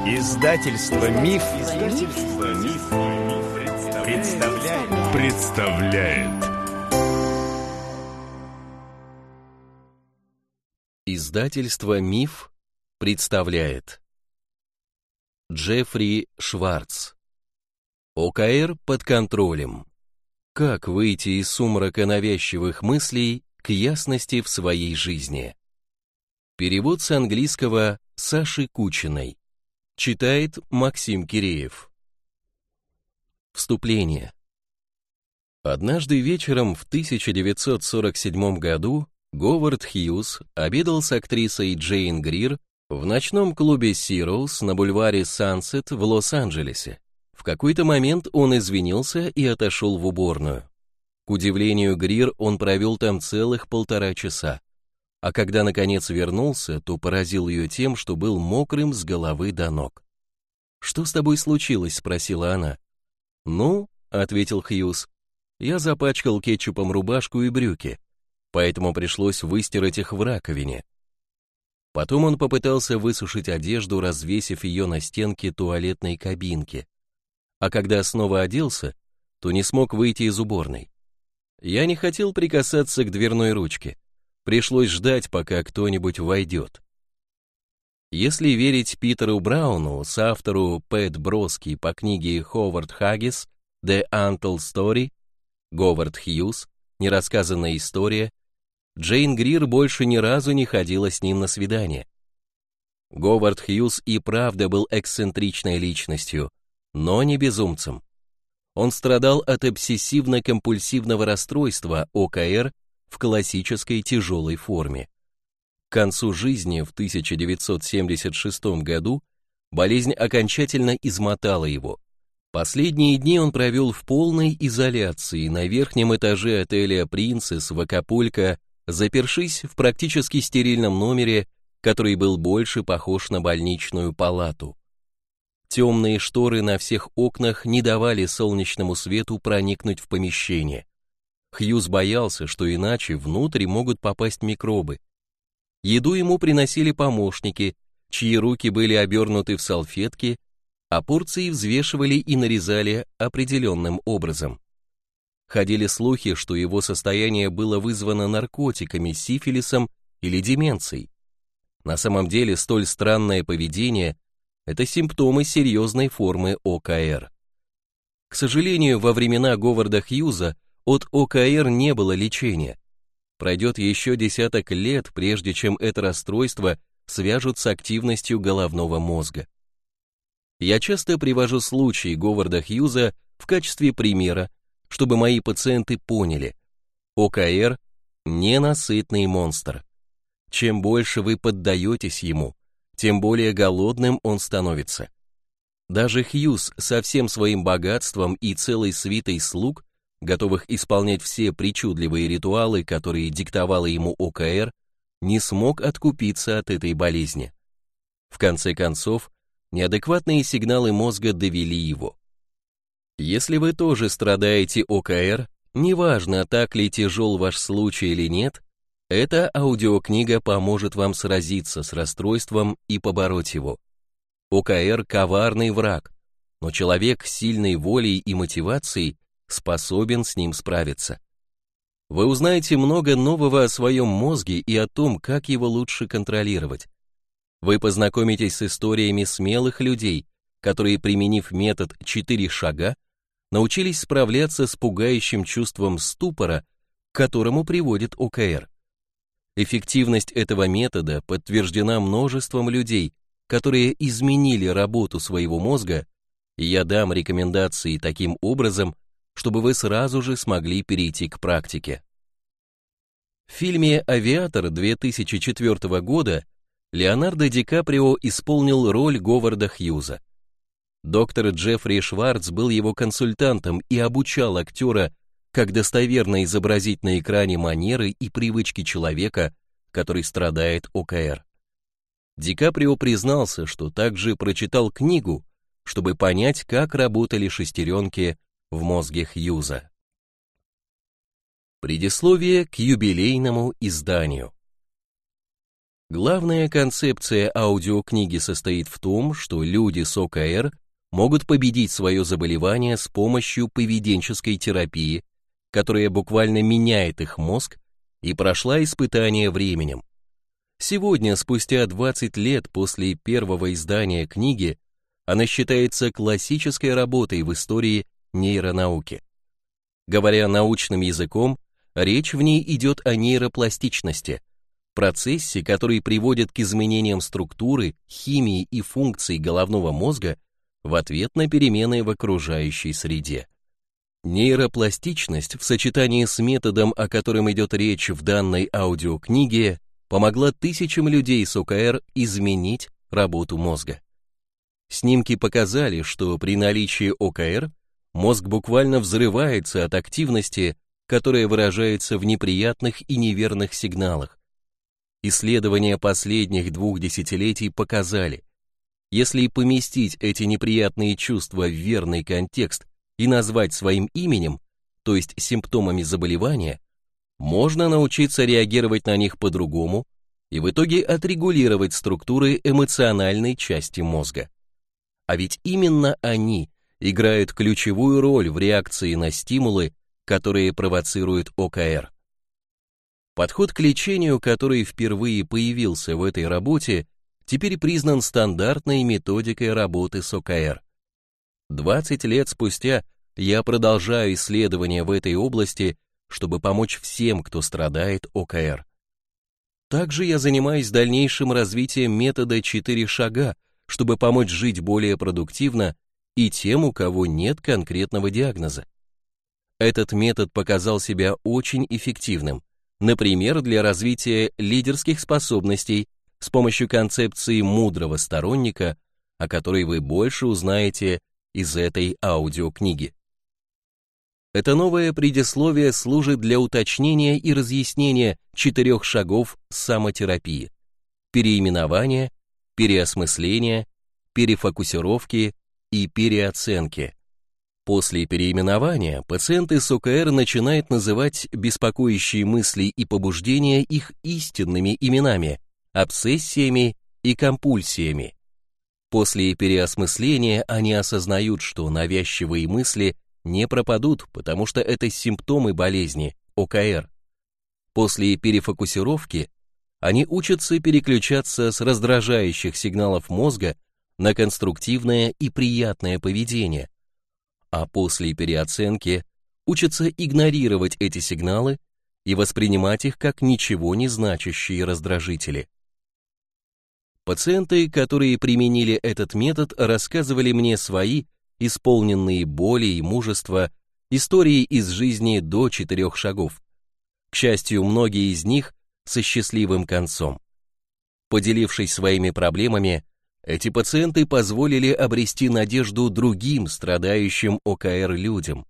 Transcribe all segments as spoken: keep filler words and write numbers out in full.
Издательство Миф, Издательство Миф, представляет. представляет. Издательство Миф представляет. Джеффри Шварц. ОКР под контролем. Как выйти из сумрака навязчивых мыслей к ясности в своей жизни. Перевод с английского Саши Кучиной. Читает Максим Киреев. Вступление. Однажды вечером в тысяча девятьсот сорок седьмом году Говард Хьюз обедал с актрисой Джейн Грир в ночном клубе Сироуз на бульваре Сансет в Лос-Анджелесе. В какой-то момент он извинился и отошел в уборную. К удивлению Грир, он провел там целых полтора часа. А когда наконец вернулся, то поразил ее тем, что был мокрым с головы до ног. «Что с тобой случилось?» — спросила она. «Ну», — ответил Хьюз, — «я запачкал кетчупом рубашку и брюки, поэтому пришлось выстирать их в раковине». Потом он попытался высушить одежду, развесив ее на стенке туалетной кабинки. А когда снова оделся, то не смог выйти из уборной. Я не хотел прикасаться к дверной ручке. Пришлось ждать, пока кто-нибудь войдет. Если верить Питеру Брауну, соавтору Пэт Броски по книге Ховард Хаггис «The Untold Story», Говард Хьюз, нерассказанная история, Джейн Грир больше ни разу не ходила с ним на свидание. Говард Хьюз и правда был эксцентричной личностью, но не безумцем. Он страдал от обсессивно-компульсивного расстройства ОКР в классической тяжелой форме. К концу жизни в тысяча девятьсот семьдесят шестом году болезнь окончательно измотала его. Последние дни он провел в полной изоляции на верхнем этаже отеля «Принцесс» в Акапулько, запершись в практически стерильном номере, который был больше похож на больничную палату. Темные шторы на всех окнах не давали солнечному свету проникнуть в помещение. Хьюз боялся, что иначе внутрь могут попасть микробы. Еду ему приносили помощники, чьи руки были обернуты в салфетки, а порции взвешивали и нарезали определенным образом. Ходили слухи, что его состояние было вызвано наркотиками, сифилисом или деменцией. На самом деле столь странное поведение – это симптомы серьезной формы ОКР. К сожалению, во времена Говарда Хьюза от ОКР не было лечения. Пройдет еще десяток лет, прежде чем это расстройство свяжут с активностью головного мозга. Я часто привожу случаи Говарда Хьюза в качестве примера, чтобы мои пациенты поняли, ОКР – ненасытный монстр. Чем больше вы поддаетесь ему, тем более голодным он становится. Даже Хьюз со всем своим богатством и целой свитой слуг, готовых исполнять все причудливые ритуалы, которые диктовала ему ОКР, не смог откупиться от этой болезни. В конце концов, неадекватные сигналы мозга довели его. Если вы тоже страдаете ОКР, неважно, так ли тяжел ваш случай или нет, эта аудиокнига поможет вам сразиться с расстройством и побороть его. ОКР – коварный враг, но человек с сильной волей и мотивацией способен с ним справиться. Вы узнаете много нового о своем мозге и о том, как его лучше контролировать. Вы познакомитесь с историями смелых людей, которые, применив метод «четыре шага», научились справляться с пугающим чувством ступора, к которому приводит ОКР. Эффективность этого метода подтверждена множеством людей, которые изменили работу своего мозга, и я дам рекомендации таким образом, чтобы вы сразу же смогли перейти к практике. В фильме «Авиатор» две тысячи четвёртого года Леонардо Ди Каприо исполнил роль Говарда Хьюза. Доктор Джеффри Шварц был его консультантом и обучал актера, как достоверно изобразить на экране манеры и привычки человека, который страдает ОКР. Ди Каприо признался, что также прочитал книгу, чтобы понять, как работали шестеренки в мозге Хьюза. Предисловие к юбилейному изданию. Главная концепция аудиокниги состоит в том, что люди с ОКР могут победить свое заболевание с помощью поведенческой терапии, которая буквально меняет их мозг и прошла испытание временем. Сегодня, спустя двадцать лет после первого издания книги, она считается классической работой в истории нейронауки. Говоря научным языком, речь в ней идет о нейропластичности, процессе, который приводит к изменениям структуры, химии и функций головного мозга в ответ на перемены в окружающей среде. Нейропластичность в сочетании с методом, о котором идет речь в данной аудиокниге, помогла тысячам людей с ОКР изменить работу мозга. Снимки показали, что при наличии ОКР мозг буквально взрывается от активности, которая выражается в неприятных и неверных сигналах. Исследования последних двух десятилетий показали, если поместить эти неприятные чувства в верный контекст и назвать своим именем, то есть симптомами заболевания, можно научиться реагировать на них по-другому и в итоге отрегулировать структуры эмоциональной части мозга. А ведь именно они играют ключевую роль в реакции на стимулы, которые провоцируют ОКР. Подход к лечению, который впервые появился в этой работе, теперь признан стандартной методикой работы с ОКР. двадцать лет спустя я продолжаю исследования в этой области, чтобы помочь всем, кто страдает ОКР. Также я занимаюсь дальнейшим развитием метода четыре шага, чтобы помочь жить более продуктивно и тем, у кого нет конкретного диагноза. Этот метод показал себя очень эффективным, например, для развития лидерских способностей с помощью концепции мудрого сторонника, о которой вы больше узнаете из этой аудиокниги. Это новое предисловие служит для уточнения и разъяснения четырех шагов самотерапии: переименования, переосмысления, перефокусировки и переоценки. После переименования пациенты с ОКР начинают называть беспокоящие мысли и побуждения их истинными именами, обсессиями и компульсиями. После переосмысления они осознают, что навязчивые мысли не пропадут, потому что это симптомы болезни, ОКР. После перефокусировки они учатся переключаться с раздражающих сигналов мозга на конструктивное и приятное поведение, а после переоценки учатся игнорировать эти сигналы и воспринимать их как ничего не значащие раздражители. Пациенты, которые применили этот метод, рассказывали мне свои, исполненные боли и мужества, истории из жизни до четырех шагов. К счастью, многие из них со счастливым концом. Поделившись своими проблемами, эти пациенты позволили обрести надежду другим страдающим ОКР людям.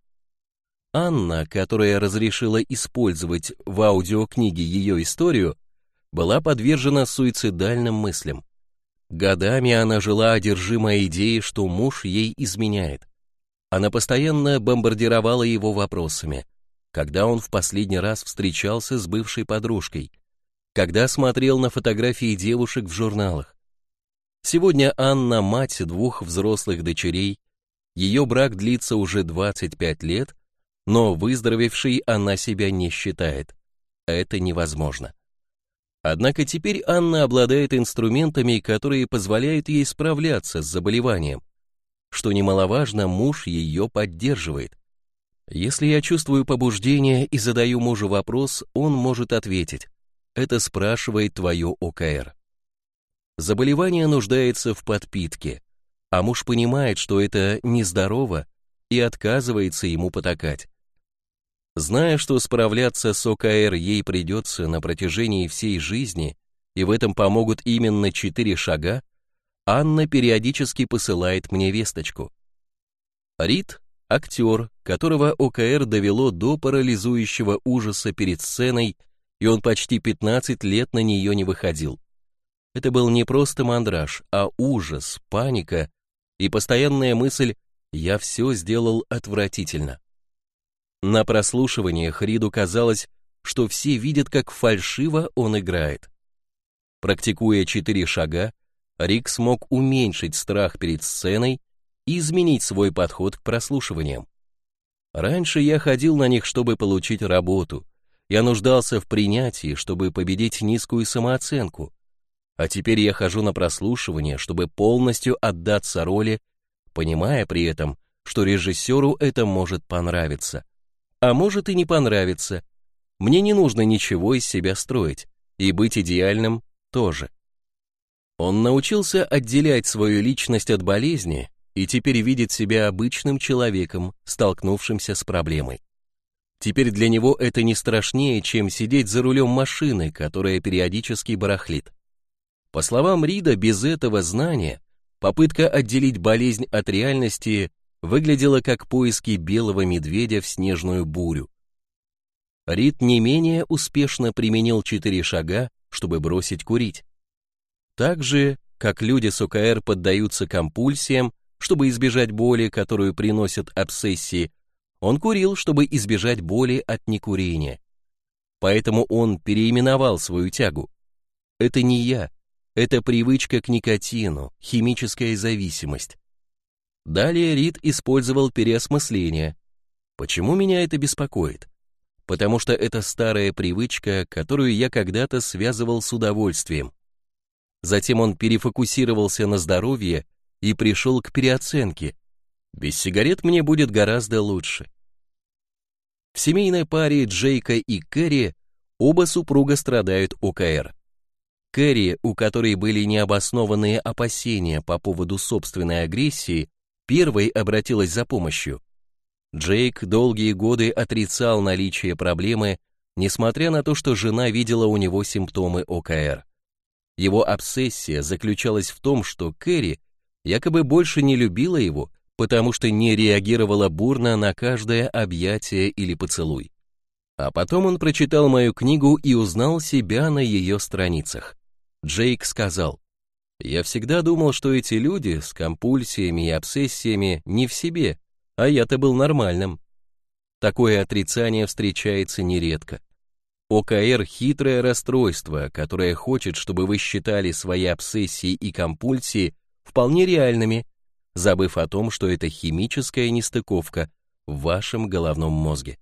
Анна, которая разрешила использовать в аудиокниге ее историю, была подвержена суицидальным мыслям. Годами она жила одержимая идеей, что муж ей изменяет. Она постоянно бомбардировала его вопросами: когда он в последний раз встречался с бывшей подружкой, когда смотрел на фотографии девушек в журналах. Сегодня Анна мать двух взрослых дочерей, ее брак длится уже двадцать пять лет, но выздоровевшей она себя не считает. Это невозможно. Однако теперь Анна обладает инструментами, которые позволяют ей справляться с заболеванием. Что немаловажно, муж ее поддерживает. Если я чувствую побуждение и задаю мужу вопрос, он может ответить: это спрашивает твое ОКР. Заболевание нуждается в подпитке, а муж понимает, что это нездорово, и отказывается ему потакать. Зная, что справляться с ОКР ей придется на протяжении всей жизни, и в этом помогут именно четыре шага, Анна периодически посылает мне весточку. Рид – актер, которого ОКР довело до парализующего ужаса перед сценой, и он почти пятнадцать лет на нее не выходил. Это был не просто мандраж, а ужас, паника и постоянная мысль: «я все сделал отвратительно». На прослушиваниях Риду казалось, что все видят, как фальшиво он играет. Практикуя четыре шага, Рик смог уменьшить страх перед сценой и изменить свой подход к прослушиваниям. Раньше я ходил на них, чтобы получить работу. Я нуждался в принятии, чтобы победить низкую самооценку. А теперь я хожу на прослушивание, чтобы полностью отдаться роли, понимая при этом, что режиссеру это может понравиться. А может и не понравиться. Мне не нужно ничего из себя строить, и быть идеальным тоже. Он научился отделять свою личность от болезни и теперь видит себя обычным человеком, столкнувшимся с проблемой. Теперь для него это не страшнее, чем сидеть за рулем машины, которая периодически барахлит. По словам Рида, без этого знания попытка отделить болезнь от реальности выглядела как поиски белого медведя в снежную бурю. Рид не менее успешно применил четыре шага, чтобы бросить курить. Так же, как люди с ОКР поддаются компульсиям, чтобы избежать боли, которую приносят обсессии, он курил, чтобы избежать боли от некурения. Поэтому он переименовал свою тягу. Это не я, это привычка к никотину, химическая зависимость. Далее Рид использовал переосмысление. Почему меня это беспокоит? Потому что это старая привычка, которую я когда-то связывал с удовольствием. Затем он перефокусировался на здоровье и пришел к переоценке. Без сигарет мне будет гораздо лучше. В семейной паре Джейка и Кэрри оба супруга страдают ОКР. Кэрри, у которой были необоснованные опасения по поводу собственной агрессии, первой обратилась за помощью. Джейк долгие годы отрицал наличие проблемы, несмотря на то, что жена видела у него симптомы ОКР. Его обсессия заключалась в том, что Кэрри якобы больше не любила его, потому что не реагировала бурно на каждое объятие или поцелуй. А потом он прочитал мою книгу и узнал себя на ее страницах. Джейк сказал: «Я всегда думал, что эти люди с компульсиями и обсессиями не в себе, а я-то был нормальным». Такое отрицание встречается нередко. ОКР – хитрое расстройство, которое хочет, чтобы вы считали свои обсессии и компульсии вполне реальными, забыв о том, что это химическая нестыковка в вашем головном мозге.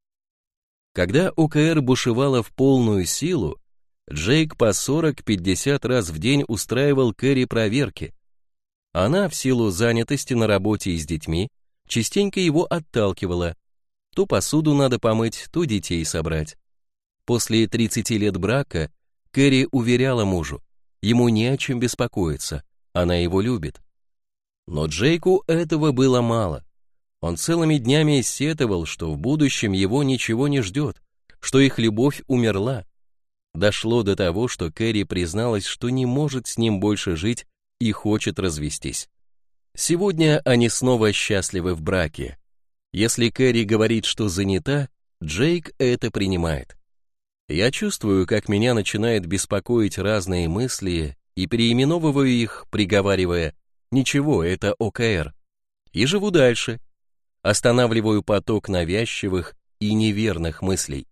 Когда ОКР бушевала в полную силу, Джейк по сорок-пятьдесят раз в день устраивал Кэрри проверки. Она, в силу занятости на работе и с детьми, частенько его отталкивала. То посуду надо помыть, то детей собрать. После тридцати лет брака Кэрри уверяла мужу, ему не о чем беспокоиться, она его любит. Но Джейку этого было мало. Он целыми днями сетовал, что в будущем его ничего не ждет, что их любовь умерла. Дошло до того, что Кэрри призналась, что не может с ним больше жить и хочет развестись. Сегодня они снова счастливы в браке. Если Кэрри говорит, что занята, Джейк это принимает. Я чувствую, как меня начинает беспокоить разные мысли и переименовываю их, приговаривая: «Ничего, это ОКР». И живу дальше. Останавливаю поток навязчивых и неверных мыслей.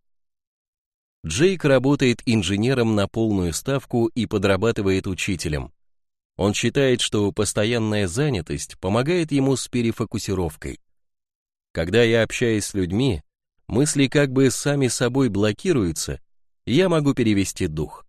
Джейк работает инженером на полную ставку и подрабатывает учителем. Он считает, что постоянная занятость помогает ему с перефокусировкой. Когда я общаюсь с людьми, мысли как бы сами собой блокируются, и я могу перевести дух.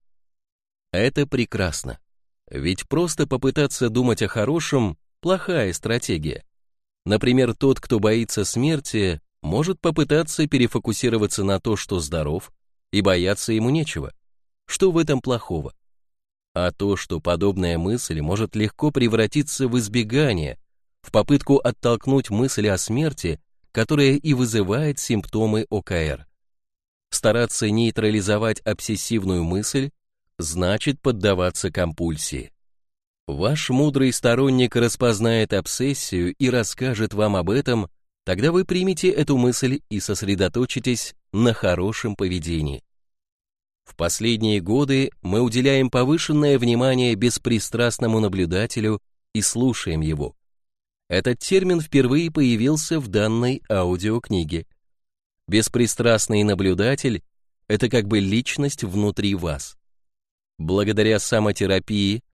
Это прекрасно. Ведь просто попытаться думать о хорошем – плохая стратегия. Например, тот, кто боится смерти, может попытаться перефокусироваться на то, что здоров, и бояться ему нечего. Что в этом плохого? А то, что подобная мысль может легко превратиться в избегание, в попытку оттолкнуть мысль о смерти, которая и вызывает симптомы ОКР. Стараться нейтрализовать обсессивную мысль значит поддаваться компульсии. Ваш мудрый сторонник распознает обсессию и расскажет вам об этом, тогда вы примете эту мысль и сосредоточитесь на хорошем поведении. В последние годы мы уделяем повышенное внимание беспристрастному наблюдателю и слушаем его. Этот термин впервые появился в данной аудиокниге. Беспристрастный наблюдатель – это как бы личность внутри вас. Благодаря самотерапии